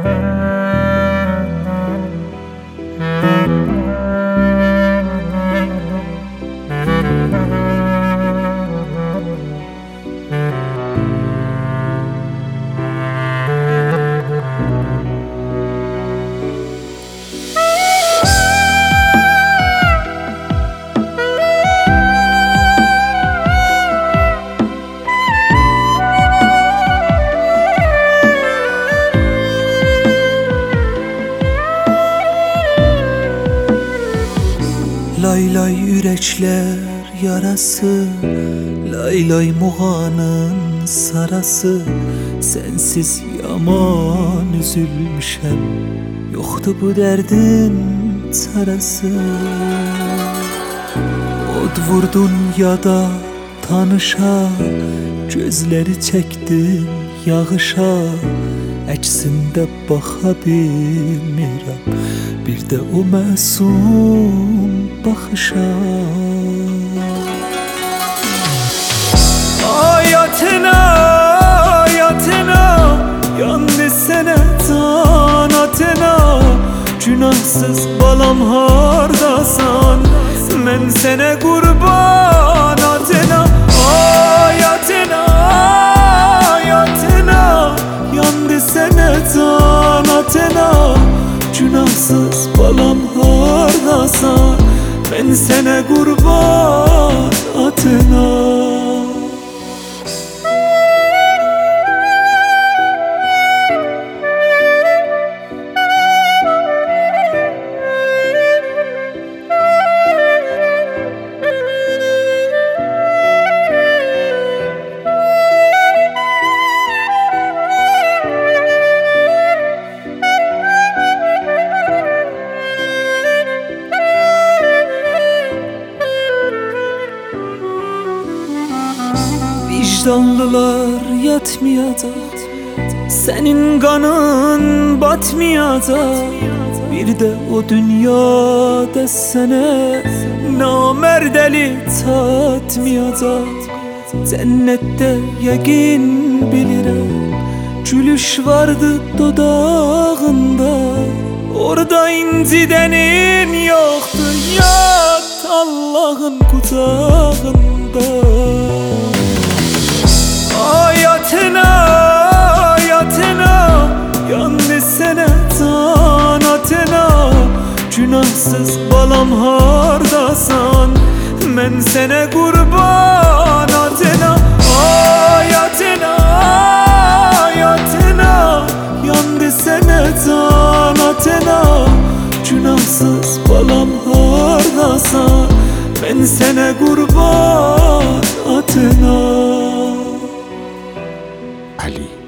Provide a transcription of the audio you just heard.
Lay lay yürekler yarası, lay lay muğanın sarası. Sensiz yaman üzülmüşem, yoktu bu derdin çarası. Od vurdun ya da tanışa, gözleri çektin yağışa. Əksində baxa bilmirəm, bir də o məsum baxışa. Ayatına, ayatına, yandı sənə can atına. Günahsız balam hardasan, mən sənə qurban atına. Ayatına, ayatına, yandı sənə can atına. Günahsız balam hardasan, mən sənə qurban atına. Vicdanlılar yatmayacak, senin kanın batmayacak. Bir de o dünyada sene namerdeli tatmayacak. Cennette yakin bilirəm, gülüş vardı dodağında. Orada incidenin yoktu, yat Allah'ın kucağında. Ayatına, ayatına, yandı sənə can atına. Günahsız balam hardasan, mən sənə qurban atına. Ayatına, ayatına, yandı sənə can atına. Günahsız balam hardasan, mən sənə qurban atına. Ali